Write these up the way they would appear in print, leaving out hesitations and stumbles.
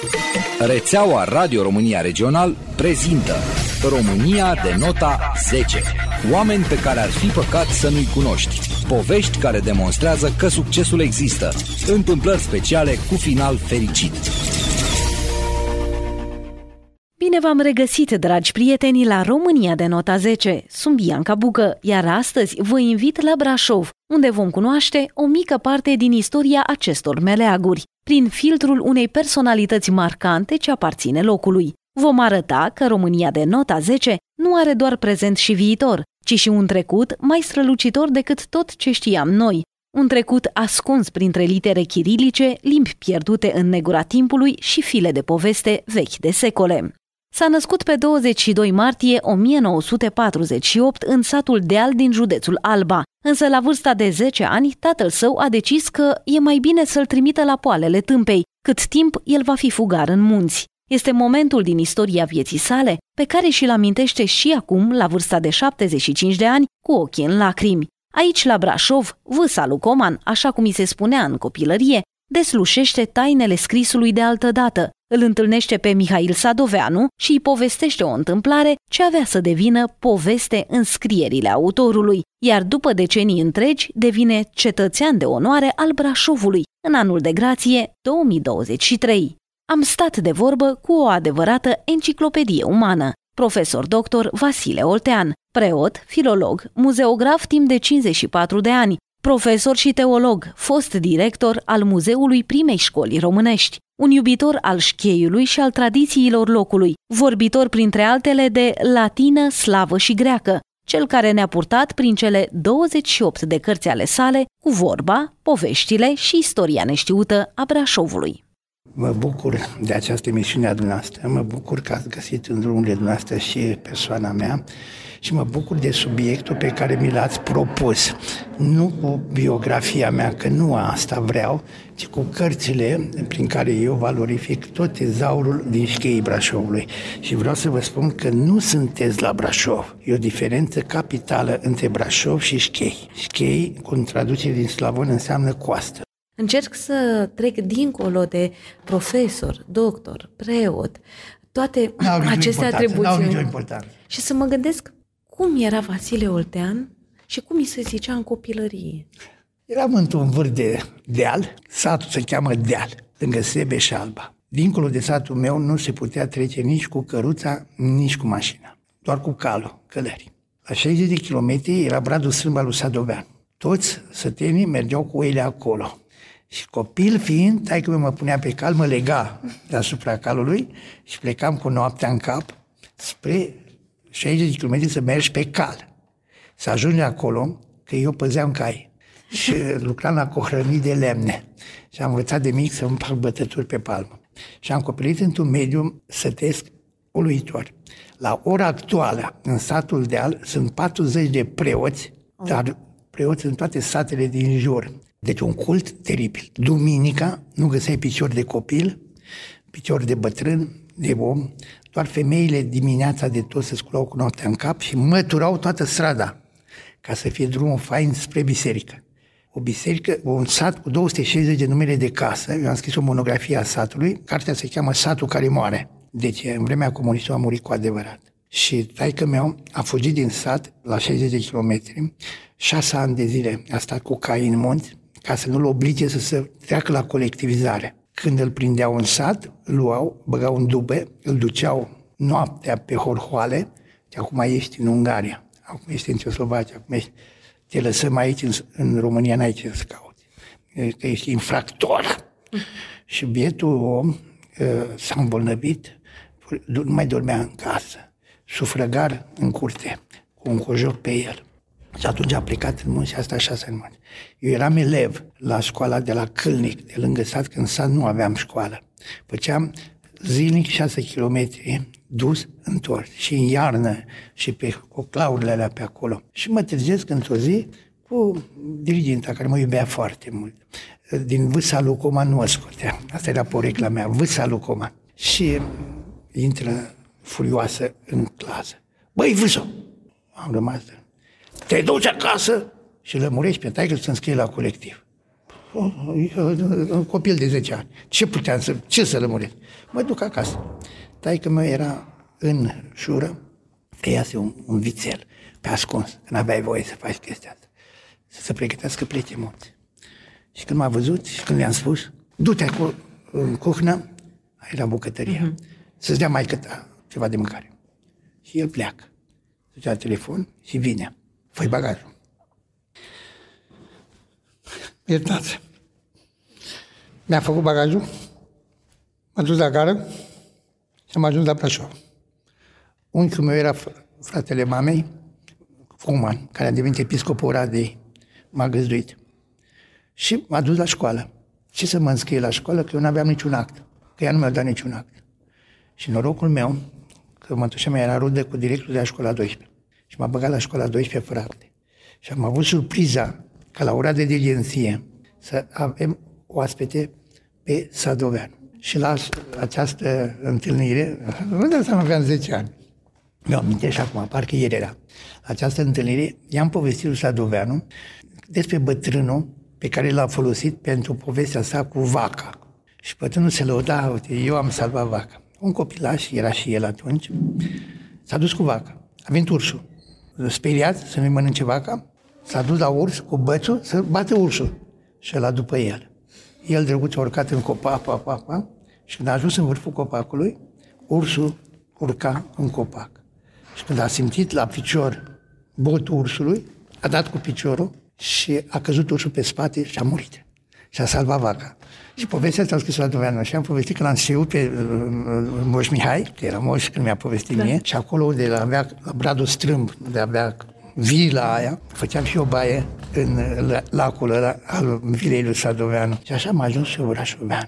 Rețeaua Radio România Regional prezintă România de nota 10. Oameni pe care ar fi păcat să nu-i cunoști. Povești care demonstrează că succesul există. Întâmplări speciale cu final fericit. Bine v-am regăsit, dragi prieteni, la România de nota 10. Sunt Bianca Bucă, iar astăzi vă invit la Brașov, unde vom cunoaște o mică parte din istoria acestor meleaguri, prin filtrul unei personalități marcante ce aparține locului. Vom arăta că România de nota 10 nu are doar prezent și viitor, ci și un trecut mai strălucitor decât tot ce știam noi. Un trecut ascuns printre litere chirilice, limbi pierdute în negura timpului și file de poveste vechi de secole. S-a născut pe 22 martie 1948 în satul Deal din județul Alba, însă la vârsta de 10 ani tatăl său a decis că e mai bine să-l trimită la poalele tâmpei, cât timp el va fi fugar în munți. Este momentul din istoria vieții sale pe care și-l amintește și acum, la vârsta de 75 de ani, cu ochii în lacrimi. Aici, la Brașov, vâsa lui Coman, așa cum îi se spunea în copilărie, deslușește tainele scrisului de altădată, îl întâlnește pe Mihail Sadoveanu și îi povestește o întâmplare ce avea să devină poveste în scrierile autorului, iar după decenii întregi devine cetățean de onoare al Brașovului, în anul de grație 2023. Am stat de vorbă cu o adevărată enciclopedie umană, profesor doctor Vasile Oltean, preot, filolog, muzeograf timp de 54 de ani, profesor și teolog, fost director al Muzeului Primei Școli Românești, un iubitor al șcheiului și al tradițiilor locului, vorbitor printre altele de latină, slavă și greacă, cel care ne-a purtat prin cele 28 de cărți ale sale cu vorba, poveștile și istoria neștiută a Brașovului. Mă bucur de această emisiune a dumneavoastră, mă bucur că ați găsit în drumurile dumneavoastră și persoana mea și mă bucur de subiectul pe care mi l-ați propus. Nu cu biografia mea, că nu asta vreau, ci cu cărțile prin care eu valorific tot tezaurul din șcheii Brașovului. Și vreau să vă spun că nu sunteți la Brașov. E o diferență capitală între Brașov și șchei. Șchei, cu traducere din slavon, înseamnă coastă. Încerc să trec dincolo de profesor, doctor, preot, toate aceste atribuții și să mă gândesc cum era Vasile Oltean și cum îi se zicea în copilărie. Eram într-un vârf de deal, satul se cheamă Deal, lângă Sebeș și Alba. Dincolo de satul meu nu se putea trece nici cu căruța, nici cu mașina, doar cu calul, călării. La 60 de kilometri era bradul sârb al lui Sadovean. Toți sătenii mergeau cu oile acolo. Și copil fiind, taică-miu mă punea pe cal, mă lega deasupra calului și plecam cu noaptea în cap spre 60 de km să mergi pe cal. Să ajungi acolo, că eu păzeam cai și lucram la cohrănii de lemne. Și am învățat de mic să îmi fac bătături pe palmă. Și am copilit într-un mediu sătesc uluitor. La ora actuală, în satul Deal, sunt 40 de preoți, dar preoți în toate satele din jur. Deci un cult teribil. Duminica nu găseai picior de copil, picior de bătrân, de om. Doar femeile dimineața de tot se sculau cu noaptea în cap și măturau toată strada ca să fie drumul fain spre biserică. O biserică, un sat cu 260 de numere de casă. Eu am scris o monografie a satului. Cartea se cheamă Satul care moare. Deci în vremea comunistă a murit cu adevărat. Și taică meu a fugit din sat la 60 de kilometri, 6 ani de zile a stat cu cai în munți, ca să nu-l oblige să se treacă la colectivizare. Când îl prindeau în sat, îl luau, băgau în dube, îl duceau noaptea pe horhoale, și acum ești în Ungaria, acum ești în Ceoslovacia, acum ești, te lăsăm aici, în România n-ai ce să cauți, că ești infractor. Și bietul om s-a îmbolnăvit, nu mai dormea în casă, sufrăgar în curte, cu un cojoc pe el. Și atunci a plecat în munți și asta 6 ani. Eu eram elev la școala de la Câlnic, de lângă sat, că în sat nu aveam școală. Făceam zilnic 6 kilometri, dus, întors, și în iarnă, și pe coclaurile alea pe acolo. Și mă trezesc într-o zi cu diriginta, care mă iubea foarte mult. Din vâsa lui Coman nu o scotea. Asta era porecla mea, vâsa lui Coman. Și intră furioasă în clasă. Băi, vâsă! Am rămas. Te duci acasă și lămurești pe taică să-mi scrie la colectiv. Un copil de 10 ani. Ce să lămuresc? Mă duc acasă. Taică meu era în șură, că iase un vițel pe ascuns, când aveai voie să faci chestia asta. Să se pregătească plece munți. Și când m-a văzut și când i-am spus, du-te acolo în cuhnă, era bucătăria, să-ți dea maică ta ceva de mâncare. Și el pleacă. Duce la telefon și vine. Fă-i bagajul. Iertați. Mi-a făcut bagajul, m-a dus la gară și am ajuns la Brașov. Unchiul meu era fratele mamei, Cuman, care a devenit episcopul Oradei, m-a găzduit. Și m-a dus la școală. Ce să mă înscrie la școală? Că eu n-aveam niciun act. Că ea nu mi-a dat niciun act. Și norocul meu, că mătușa mea era rudă cu directorul de la școala 12. Și m-a băgat la școala 12 fără acte. Și am avut surpriza ca la ora de diligenție să avem oaspete pe Sadoveanu. Și la această întâlnire, nu dau seama, aveam 10 ani. Mi-o amintesc și acum, parcă ieri era. La această întâlnire i-am povestit lui Sadoveanu despre bătrânul pe care l-a folosit pentru povestea sa cu vaca. Și bătrânul se lăuda, uite, eu am salvat vaca. Un copilaș, era și el atunci, s-a dus cu vaca. A venit ursul. Speriat să nu-i mănânce vaca, s-a dus la urs cu bățul să bată ursul. Și ăla după el. El, drăguț, a urcat în copac, și când a ajuns în vârful copacului, ursul urca în copac. Și când a simțit la picior botul ursului, a dat cu piciorul și a căzut ursul pe spate și a murit. Și a salvat vaca. Și povestea asta am scris la Doveanu și am povestit că l-am știut pe Moș Mihai, că era moș când mi-a povestit mie, și acolo unde avea la Bradul Strâmb, unde avea vila aia, făceam și o baie în lacul ăla al vilei lui Sadoveanu. Și așa am ajuns și brașovean.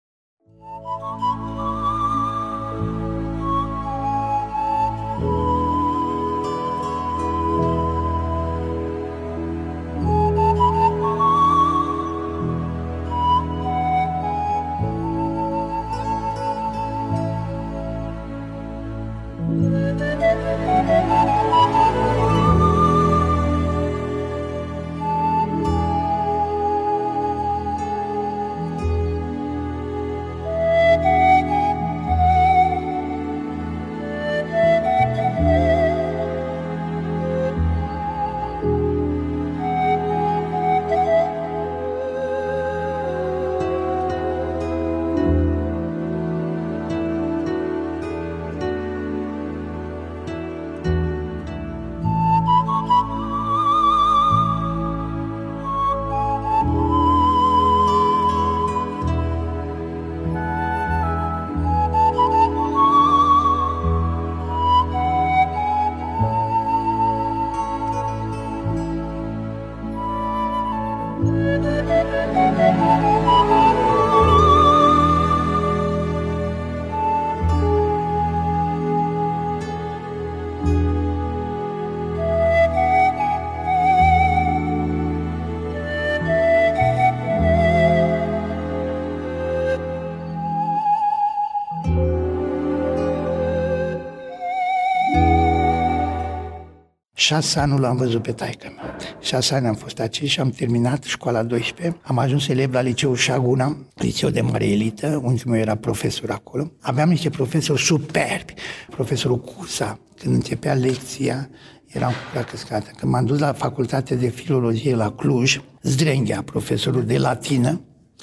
Șase ani nu l-am văzut pe taică-mea. 6 ani am fost aici și am terminat școala 12. Am ajuns elev la liceul Șaguna, liceu de mare elită, unchiul meu era profesor acolo. Aveam niște profesori superbi. Profesorul Cusa, când începea lecția, eram cu gura căscată. Când m-am dus la facultate de filologie la Cluj, Zdrenghea, profesorul de latină,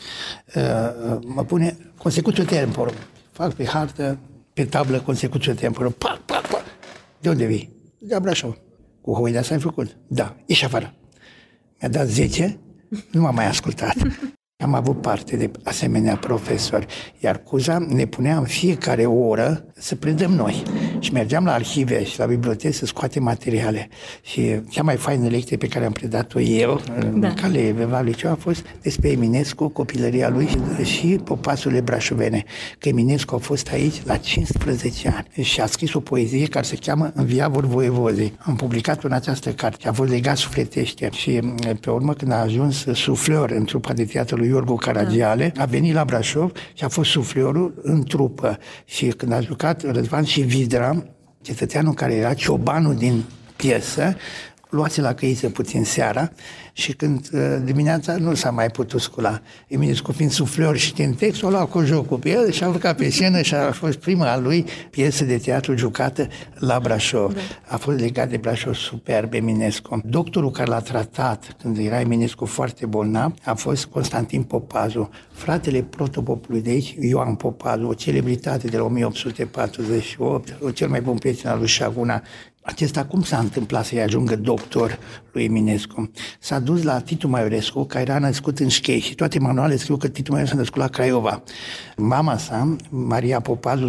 mă pune consecuțiu temporum. Fac pe hartă, pe tablă, consecuțiu temporum. Pac. De unde vii? De la Brașov. Cu Hoida s-ai făcut? Da, ieși afară. Mi-a dat 10, nu m-a mai ascultat. Am avut parte de asemenea profesori, iar Cuza ne punea în fiecare oră să predăm noi. Și mergeam la arhive și la biblioteci să scoatem materiale. Și cea mai faină lecție pe care am predat-o eu, în cale la liceu, a fost despre Eminescu, copilăria lui și popasurile brașovene. Că Eminescu a fost aici la 15 ani și a scris o poezie care se cheamă Înviavor voievozii. Am publicat-o în această carte, a fost legat sufletește și pe urmă când a ajuns sufleur în trupa de teatru lui Iorgu Caragiale, a venit la Brașov și a fost sufleorul în trupă. Și când a jucat Răzvan și Vidra, cetățeanul care era ciobanul din piesă, luați la căiță puțin seara Și când dimineața nu s-a mai putut scula. Eminescu, fiind sufleur și știind textul, a luat cu jocul pe el și a urcat pe scenă și a fost prima a lui piesă de teatru jucată la Brașov. Da. A fost legat de Brașov superb Eminescu. Doctorul care l-a tratat când era Eminescu foarte bolnav a fost Constantin Popazu, fratele protopopului de aici, Ioan Popazu, o celebritate de la 1848, cel mai bun prieten al lui Șaguna. Acesta cum s-a întâmplat să-i ajungă doctor lui Eminescu? S-a dus la Titu Maiorescu, care era născut în Șchei și toate manualele scriu că Titu Maiorescu s-a născut la Craiova. Mama sa, Maria Popazu,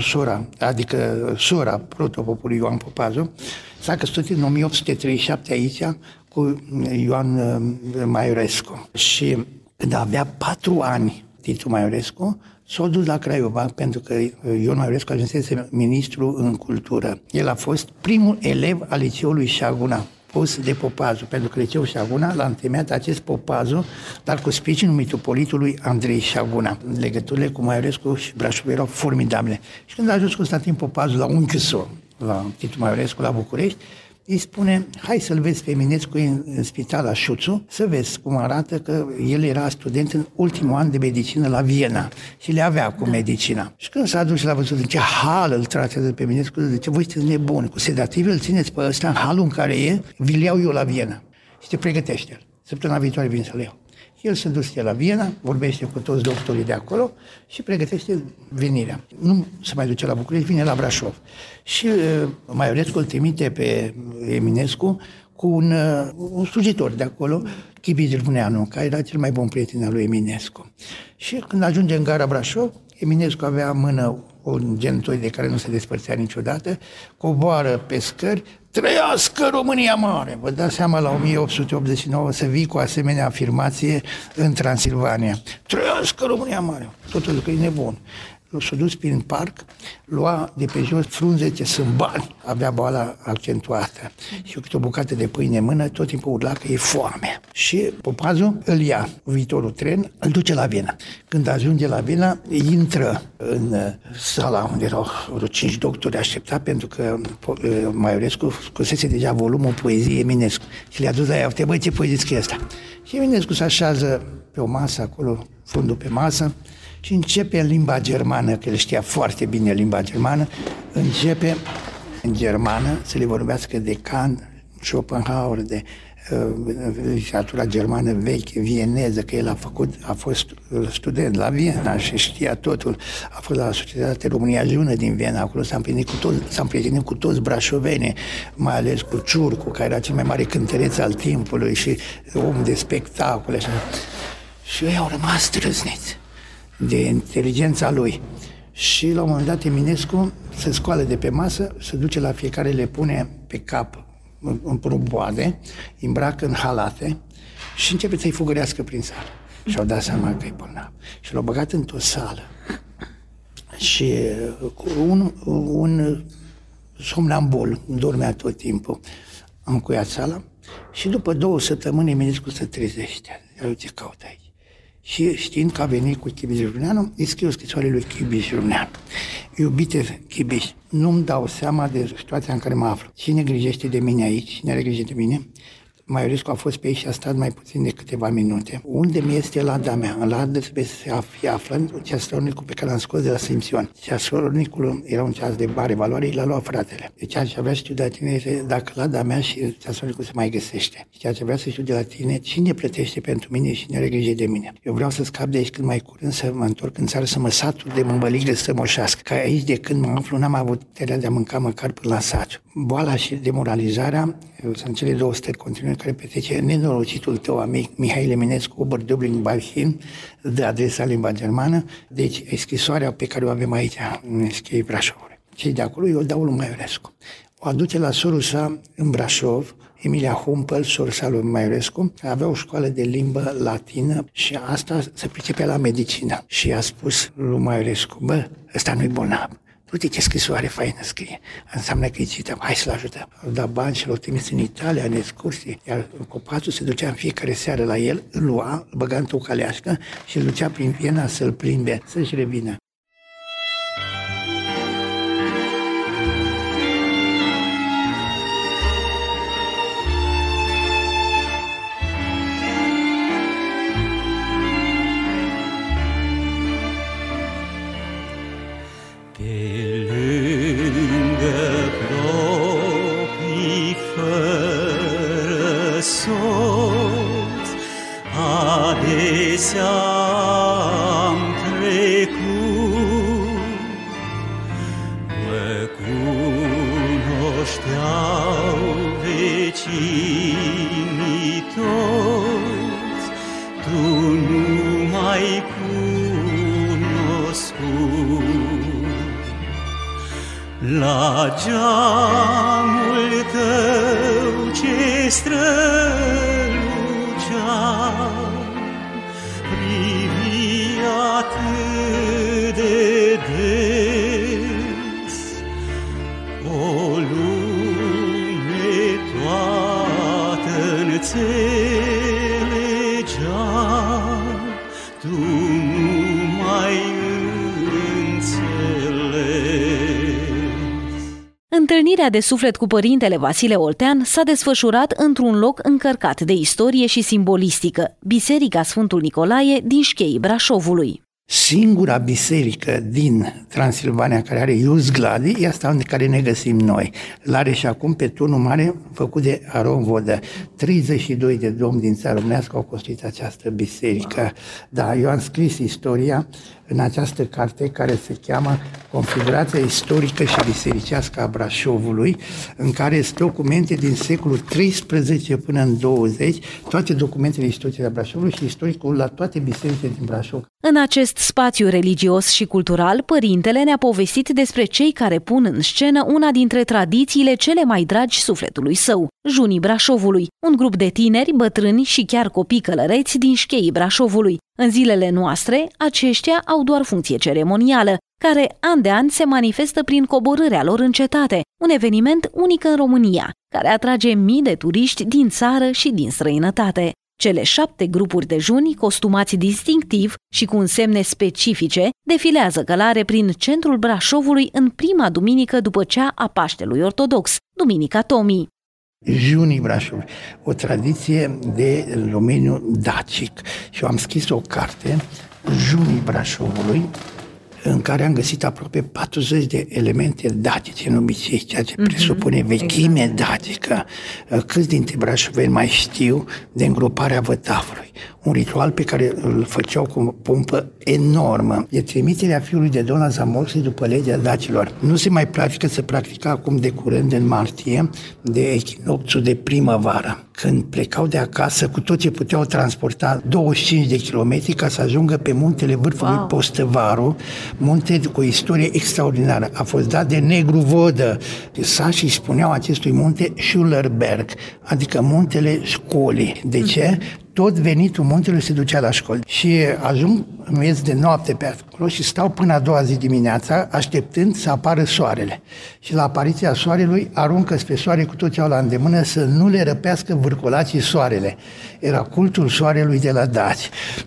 sora protopopului Ioan Popazu, s-a căsătorit în 1837 aici cu Ioan Maiorescu. Și când avea 4 ani Titu Maiorescu, s-a dus la Craiova, pentru că Ion Maiorescu ajunsese ministru în cultură. El a fost primul elev al liceului Șaguna, pus de Popazu, pentru că liceul Șaguna l-a întemeiat acest Popazu, dar cu sprijinul mitropolitului Andrei Șaguna. Legăturile cu Maiorescu și Brașov erau formidabile. Și când a ajuns Constantin Popazu la unchiul său, la Titu Maiorescu, la București, îi spune, hai să-l vezi pe Eminescu în spital la Șuțu, să vezi cum arată că el era student în ultimul an de medicină la Viena și le avea cu medicina. Și când s-a dus și l-a văzut în ce hal îl tratează pe Eminescu, zice, voi sunteți nebuni, cu sedative îl țineți pe ăsta în halul în care e, vi-l iau eu la Viena și te pregătește el. Săptămâna viitoare vin să-l iau. El se duce la Viena, vorbește cu toți doctorii de acolo și pregătește venirea. Nu se mai duce la București, vine la Brașov. Și Maiorescu îl trimite pe Eminescu cu un slujitor de acolo, Chibi Zârvuneanu, care era cel mai bun prieten al lui Eminescu. Și când ajunge în gara Brașov, Eminescu avea în mână un gentoi de care nu se despărțea niciodată, coboară pe scări, trăiască România Mare! Vă dați seama la 1889 să vii cu asemenea afirmație în Transilvania. Trăiască România Mare! Totul că e nebun. S-a dus prin parc, lua de pe jos frunze ce sunt bani, avea boala accentuată și câte o bucată de pâine în mână, tot timpul urla că e foame. Și Popazu îl ia, viitorul tren, îl duce la Viena. Când ajunge la Viena, intră în sala unde erau vreo 5 doctori așteptat, pentru că Maiorescu scosese deja volumul poeziei Eminescu și le-a dus la ea, uite, băi, ce poezie scrie asta? Și Eminescu se așează pe o masă acolo, fundul pe masă, și începe în limba germană, că el știa foarte bine limba germană, începe în germană să le vorbească de Kant, Schopenhauer, de literatura germană veche, vieneză, că el a fost student la Viena și știa totul. A fost la Societatea România Jună din Viena, acolo s-a împrietenit cu toți brașovenii, mai ales cu Ciurcu, care era cel mai mare cântăreț al timpului și om de spectacole. Și ei au rămas trâsniți de inteligența lui. Și la un moment dat Eminescu se scoală de pe masă, se duce la fiecare, le pune pe cap în proboade, îmbracă în halate și începe să-i fugărească prin sală. Și-au dat seama că e bolnav. Și l-au băgat într-o sală. Și un somnambul dormea tot timpul. Am încuiat sala și după 2 săptămâni Eminescu se trezește. Iar ce caută aici? Și știind că a venit cu Chibi Zârvuneanu, îi scriu o scrisoare lui Chibi Zârvuneanu. Iubite Chibi, nu-mi dau seama de situația în care mă aflu. Cine grijește de mine aici? Cine are grijă de mine? Maiorescu a fost pe aici și a stat mai puțin de câteva minute. Unde mi este lada mea? În ladă trebuie să se află ceasornicul pe care l-am scos de la Simțion. Ceasornicul era un ceas de mare valoare, l-a luat fratele. Deci ceea ce avea să știu de la tine este dacă lada mea și ceasornicul se mai găsește. Și ceea ce vrea să știu de la tine, cine plătește pentru mine și cine are grijă de mine. Eu vreau să scap de aici cât mai curând, să mă întorc în țară, să mă satur de mâmbăligă să moșească. Că aici de când mă aflu n-am avut puterea de a mânca măcar până la sat. Boala și demoralizarea sunt cele 2 stări continue care petrece nenorocitul tău amic Mihail Eminescu, Oberdublin Balhin, de adresa limba germană. Deci, scrisoarea pe care o avem aici, în Schei Brașovului. Cei de acolo eu dau lui Maiorescu. O aduce la sorul sa în Brașov, Emilia Humpel, sorul sa lui Maiorescu, avea o școală de limbă latină și asta se pricepea la medicină. Și a spus lui Maiorescu, bă, ăsta nu-i bolnav. Uite ce scrisoare faină scrie. Înseamnă că îi cităm, hai să-l ajutăm. Au dat bani și l-au trimis în Italia, în excursii. Iar Copațul se ducea în fiecare seară la el, îl lua, îl băga într-o caleașcă și îl ducea prin Viena să-l plimbe, să-și revină. lângă plopii fără soț, adesea am trecut, mă cunoșteau vecinii toți, tu nu m-ai cunoscut. La geamul tău ce strălucea, privi atât de des, o lume toată înțelegea, tu nu mai Întâlnirea de suflet cu părintele Vasile Oltean s-a desfășurat într-un loc încărcat de istorie și simbolistică, Biserica Sfântul Nicolae din Șcheii Brașovului. Singura biserică din Transilvania care are ius gladi e asta unde care ne găsim noi. L-are și acum pe turnul mare făcut de Aron Vodă. 32 de domni din țara românească au construit această biserică. Da, eu am scris istoria în această carte care se cheamă Configurația istorică și bisericească a Brașovului, în care sunt documente din secolul 13 până în 20, toate documentele istorice de Brașovului și istoricul la toate bisericile din Brașov. În acest spațiu religios și cultural, părintele ne-a povestit despre cei care pun în scenă una dintre tradițiile cele mai dragi sufletului său, Junii Brașovului, un grup de tineri, bătrâni și chiar copii călăreți din Șcheii Brașovului. În zilele noastre, aceștia au doar funcție ceremonială, care an de an se manifestă prin coborârea lor în cetate, un eveniment unic în România, care atrage mii de turiști din țară și din străinătate. Cele 7 grupuri de juni, costumați distinctiv și cu însemne specifice, defilează călare prin centrul Brașovului în prima duminică după cea a Paștelui Ortodox, Duminica Tomii. Junii Brașovului, o tradiție de domeniu dacic. Și eu am scris o carte, Junii Brașovului, în care am găsit aproape 40 de elemente dacice în obicei, ceea ce presupune vechime dacică. Câți dintre brașoveni mai știu de îngroparea vătavului? Un ritual pe care îl făceau cu o pompă enormă. E trimiterea fiului de Dona Zamorsului după legea dacilor. Nu se mai practică, se practica acum de curând în martie, de echinopțul de primăvară, când plecau de acasă cu tot ce puteau transporta 25 de kilometri ca să ajungă pe muntele vârfului Postăvaru, munte cu o istorie extraordinară. A fost dat de Negru Vodă. Sașii spuneau acestui munte Schullerberg, adică muntele școlii. De ce? Tot venitul muntelui se ducea la școli. Și ajung în miez de noapte pe acolo și stau până a doua zi dimineața, așteptând să apară soarele. Și la apariția soarelui aruncă spre soare cu tot ce au la îndemână să nu le răpească vârcolacii soarele. Era cultul soarelui de la daci.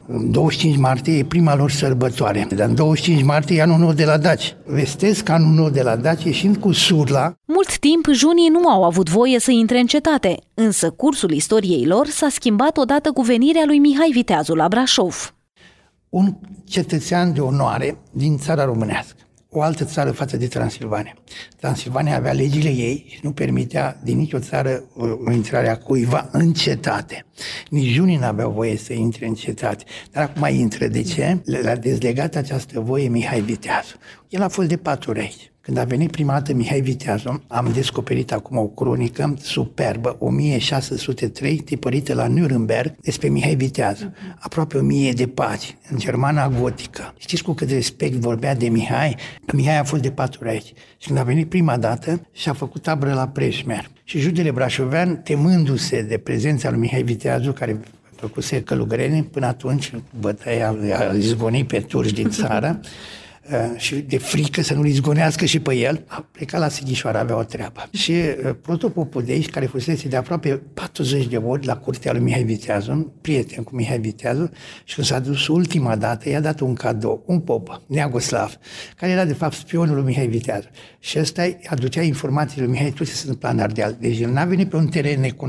25 martie e prima lor sărbătoare, dar în 25 martie e anul nou de la daci. Vestesc anul nou de la daci ieșind cu surla. Mult timp junii nu au avut voie să intre în cetate, însă cursul istoriei lor s-a schimbat odată cu venirea lui Mihai Viteazu la Brașov. Un cetățean de onoare din țara românească, o altă țară față de Transilvania. Transilvania avea legile ei și nu permitea din nicio țară o intrare a cuiva în cetate. Nici junii n-aveau voie să intre în cetate. Dar acum intră. De ce? Le-a dezlegat această voie Mihai Viteazu. El a fost de Paturești. Când a venit prima dată Mihai Viteazu, am descoperit acum o cronică superbă, 1603, tipărită la Nuremberg, despre Mihai Viteazu. Aproape 1000 de pagini, în germana gotică. Știți cu cât respect vorbea de Mihai? Că Mihai a fost de Paturești. Și când a venit prima dată, și-a făcut tabără la Preșmer. Și judele brașovean, temându-se de prezența lui Mihai Viteazu, care făcuse călugăreni, până atunci bătăia a izgonit pe turci din țară, și de frică să nu-l izgonească și pe el, a plecat la Sighișoara, avea o treabă. Și protopopul de aici, care fusese de aproape 40 de ori la curtea lui Mihai Viteazu, prieten cu Mihai Viteazu, și când s-a dus ultima dată, i-a dat un cadou, un pop, Neagoslav, care era de fapt spionul lui Mihai Viteazu. Și ăsta aducea informații lui Mihai tot ce se întâmpla în Ardeal. Deci el n-a venit pe un teren necunoscut.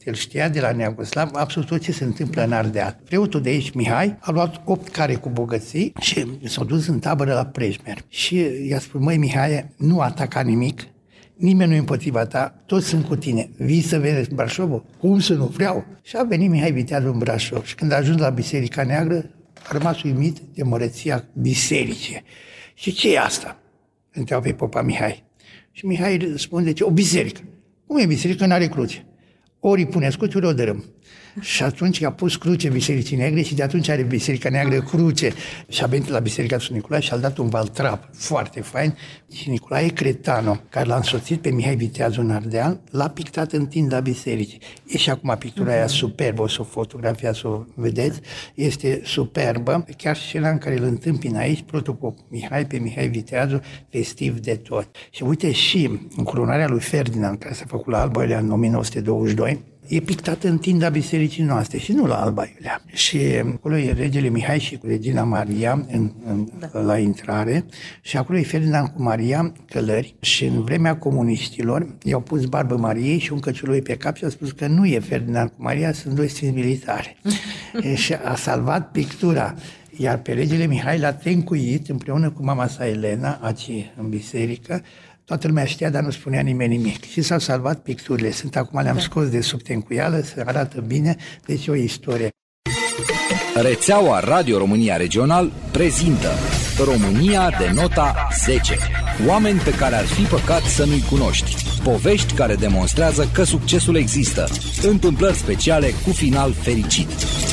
El știa de la Neagoslav absolut tot ce se întâmplă în Ardeal. Preotul de aici, Mihai, a luat 8 care cu bogății și s-a dus în tabără la Prejmer. Și i-a spus, măi Mihai, nu ataca nimic, nimeni nu e împotriva ta, toți sunt cu tine. Vii să vezi Brașovul? Cum să nu vreau? Și a venit Mihai Viteazul în Brașov și când a ajuns la Biserica Neagră, a rămas uimit de măreția bisericii. Și ce e asta? Întreabă pe popa Mihai. Și Mihai răspunde, o biserică. Cum e biserică? N-are cruce. Ori îi puneți cruce, ori o dărâm. Și atunci a pus cruce Bisericii Negre și de atunci are Biserica Neagră cruce. Și a venit la Biserica Sfânt Nicolae și a dat un valtrap foarte fain. Și Nicolae Cretano, care l-a însoțit pe Mihai Viteazul în Ardeal, l-a pictat în tinda bisericii. E și acum pictura aia superbă, o să o fotografiați, să o vedeți, este superbă. Chiar scena în care îl întâmpină aici, protopop Mihai pe Mihai Viteazul, festiv de tot. Și uite și încurunarea lui Ferdinand, care s-a făcut la Alba Iulia în 1922, e pictată în tinda bisericii noastre și nu la Alba Iulia. Și acolo e regele Mihai și cu regina Maria la intrare și acolo e Ferdinand cu Maria călări și în vremea comuniștilor i-au pus barbă Mariei și un căciuloi pe cap și a spus că nu e Ferdinand cu Maria, sunt doi sfinți militari. Și a salvat pictura. Iar pe regele Mihai l-a tencuit împreună cu mama sa Elena, aici în biserică. Toată lumea știa, dar nu spunea nimeni nimic. Și s-au salvat picturile. Acum le-am scos de sub tencuială, se arată bine, deci o istorie. Rețeaua Radio România Regional prezintă România de nota 10. Oameni pe care ar fi păcat să nu-i cunoști. Povești care demonstrează că succesul există. Întâmplări speciale cu final fericit.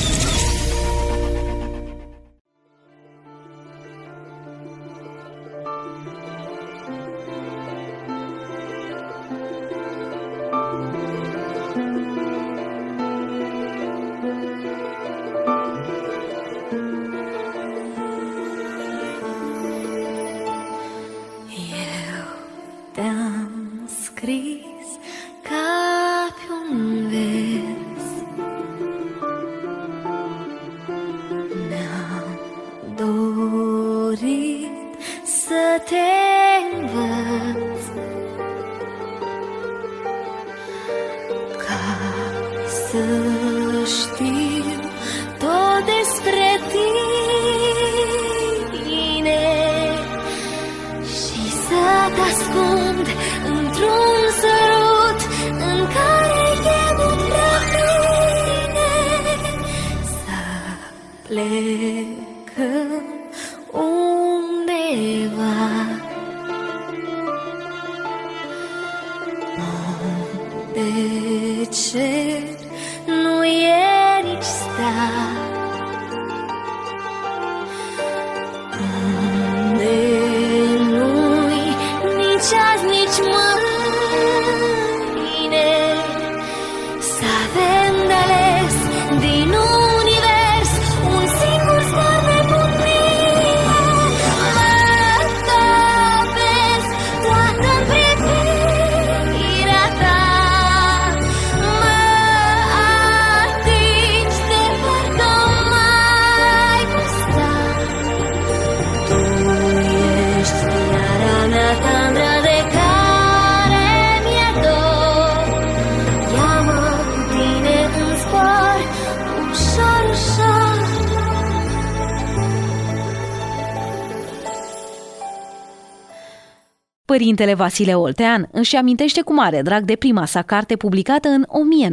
Părintele Vasile Oltean își amintește cu mare drag de prima sa carte publicată în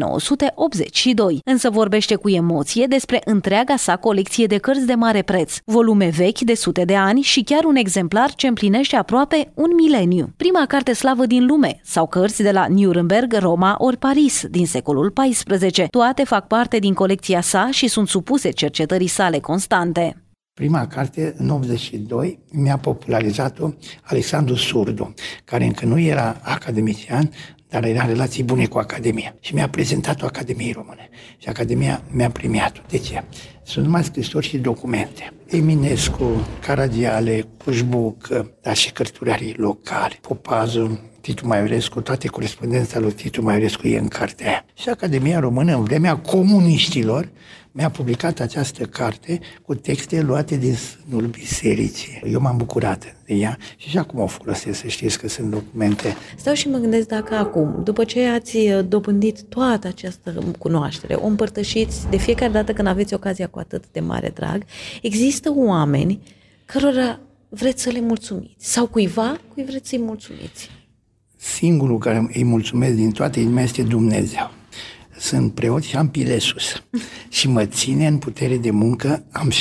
1982, însă vorbește cu emoție despre întreaga sa colecție de cărți de mare preț, volume vechi de sute de ani și chiar un exemplar ce împlinește aproape un mileniu. Prima carte slavă din lume sau cărți de la Nuremberg, Roma ori Paris din secolul XIV. Toate fac parte din colecția sa și sunt supuse cercetării sale constante. Prima carte, în 82, mi-a popularizat-o Alexandru Surdu, care încă nu era academician, dar era în relații bune cu Academia. Și mi-a prezentat-o Academiei Române. Și Academia mi-a premiat-o. De ce? Sunt numai scrisori și documente. Eminescu, Caragiale, Cușbuc, dar și cărturarii locali, Popazu, Titu Maiorescu, toate corespondența lui Titu Maiorescu e în cartea aia. Și Academia Română, în vremea comuniștilor, mi-a publicat această carte cu texte luate din sânul bisericii. Eu m-am bucurat de ea și acum o folosesc, să știți că sunt documente. Stau și mă gândesc dacă acum, după ce ați dobândit toată această cunoaștere, o împărtășiți de fiecare dată când aveți ocazia cu atât de mare drag, există oameni cărora vreți să le mulțumiți sau cuiva cui vreți să-i mulțumiți. Singurul care îi mulțumesc din toată inima este Dumnezeu. Sunt preot și am pilesus și mă ține în putere de muncă, am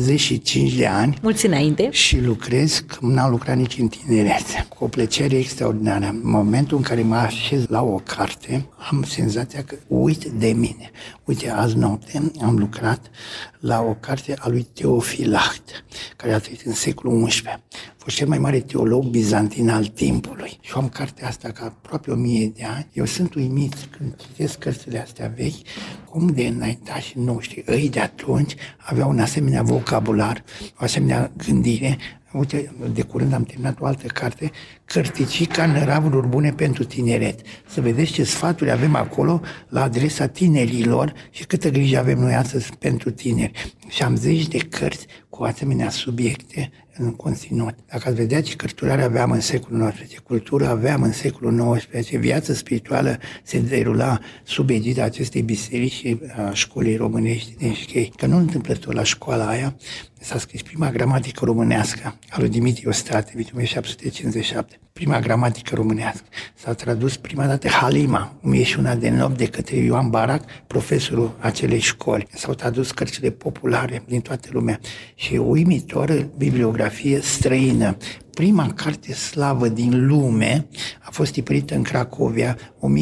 75 de ani. Mulți înainte. Și lucrez cum n-am lucrat nici în tinerețe, cu o plăcere extraordinară. În momentul în care mă așez la o carte, am senzația că uit de mine. Uite, azi noapte am lucrat la o carte a lui Teofilact, care a trăit în secolul XI. A fost cel mai mare teolog bizantin al timpului. Și am cartea asta ca aproape 1000 de ani. Eu sunt uimit când citesc cărțile astea vechi, cum de înaintașii noștri, ei de atunci aveau un asemenea vocabular, o asemenea gândire. Uite, de curând am terminat o altă carte, Cărticica năravuri bune pentru tineret. Să vedeți ce sfaturi avem acolo la adresa tinerilor și câtă grijă avem noi astăzi pentru tineri. Și am zeci de cărți cu asemenea subiecte în conținut. Dacă ați vedea ce cărturare aveam în secolul XIX, ce cultură aveam în secolul XIX, ce viață spirituală se derula sub egida acestei biserici și a școlii românești din Șchei. Că nu întâmplător la școala aia s-a scris prima gramatică românească a lui Dimitrie Ostrate, 1757. Prima gramatică românească. S-a tradus prima dată Halima, 1001 de nopți, de către Ioan Barac, profesorul acelei școli. S-au tradus cărțile populare din toată lumea și uimitoră bibliografie străină. Prima carte slavă din lume a fost tipărită în Cracovia,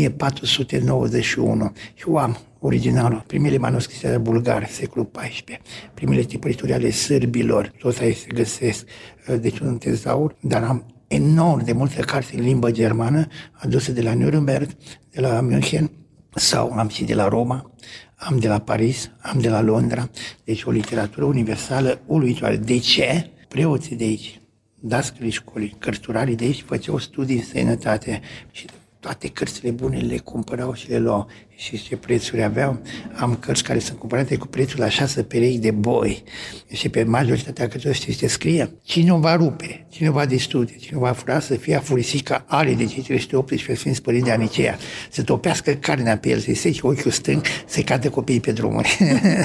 1491. Și eu am originalul, primele manuscrise bulgare, secolul XIV, primele tipărituri ale sârbilor, tot aici se găsesc, deci un tezaur, dar am enorm de multe carte în limbă germană aduse de la Nuremberg, de la München, sau am și de la Roma, am de la Paris, am de la Londra, deci o literatură universală uluitoare. De ce? Preoții de aici, dascălii școlii, cărturarii de aici făceau studii în sănătate și toate cărțile bune le cumpărau și le luau. Și ce prețuri aveau? Am cărți care sunt cumpărate cu prețul la 6 perechi de boi. Și pe majoritatea cărților știți ce scrie? Cine o va rupe, cine o va distruge, cine o va fura, să fie afurisica ale de cei 318 Sfinți Părinți de Aniceea, să topească carnea pe el, să-i seci ochiul stâng, să-i cadă copiii pe drumuri.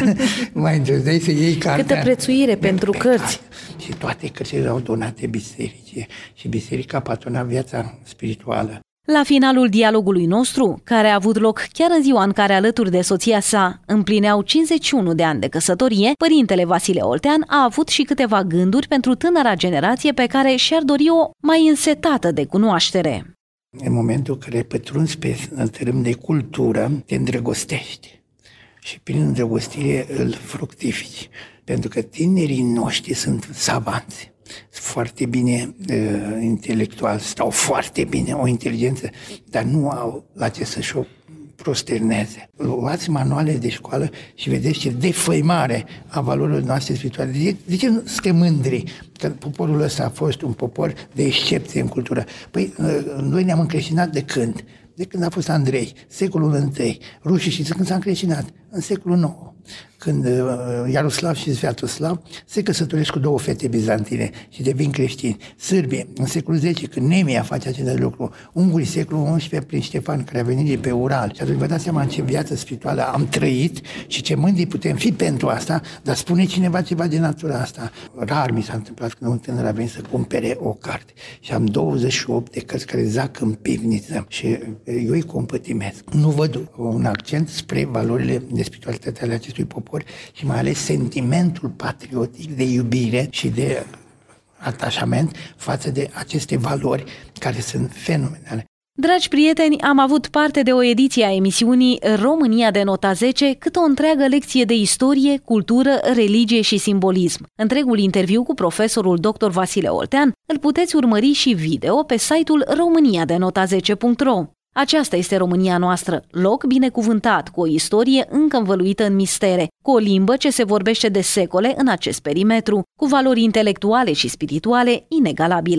Mai îndrăzneai să iei cartea. Câtă prețuire pentru cărți. Și toate cărțile erau donate bisericii și biserica patrona viața spirituală. La finalul dialogului nostru, care a avut loc chiar în ziua în care alături de soția sa împlineau 51 de ani de căsătorie, părintele Vasile Oltean a avut și câteva gânduri pentru tânăra generație pe care și-ar dori o mai însetată de cunoaștere. În momentul în care pătrunzi pe tărâm de cultură, te îndrăgostești și prin îndrăgostire îl fructifici, pentru că tinerii noștri sunt savanți. Foarte bine intelectual, stau foarte bine, o inteligență, dar nu au la ce să-și o prosterneze. Luați manuale de școală și vedeți ce defăimare a valorilor noastre spirituale. De ce nu suntem mândri că poporul ăsta a fost un popor de excepție în cultură? Păi noi ne-am încreștinat de când? De când a fost Andrei, secolul I. Rușii știți când s-a încreștinat? În secolul IX. Când Iaroslav și Sviatoslav se căsătoresc cu două fete bizantine și devin creștini. Sârbii, în secolul X, când Nemia face acest lucru. Ungurii, secolul XI, prin Ștefan, care a venit de pe Ural. Și atunci vă dați seama în ce viață spirituală am trăit și ce mândri putem fi pentru asta, dar spune cineva ceva de natura asta. Rar mi s-a întâmplat când un tânăr a venit să cumpere o carte. Și am 28 de cărți care zac în pivniță și eu îi compătimesc. Nu văd un accent spre valorile de spiritualitate ale acestui popor și mai ales sentimentul patriotic de iubire și de atașament față de aceste valori care sunt fenomenale. Dragi prieteni, am avut parte de o ediție a emisiunii România de nota 10, cât o întreagă lecție de istorie, cultură, religie și simbolism. Întregul interviu cu profesorul dr. Vasile Oltean îl puteți urmări și video pe site-ul romaniadenota10.ro. Aceasta este România noastră, loc binecuvântat, cu o istorie încă învăluită în mistere, cu o limbă ce se vorbește de secole în acest perimetru, cu valori intelectuale și spirituale inegalabile.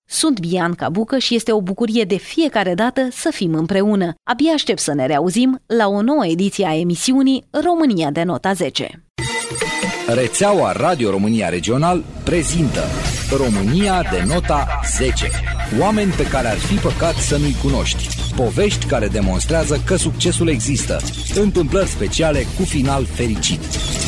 Sunt Bianca Bucă și este o bucurie de fiecare dată să fim împreună. Abia aștept să ne reauzim la o nouă ediție a emisiunii România de nota 10. Rețeaua Radio România Regional prezintă România de nota 10. Oameni pe care ar fi păcat să nu-i cunoști. Povești care demonstrează că succesul există. Întâmplări speciale cu final fericit.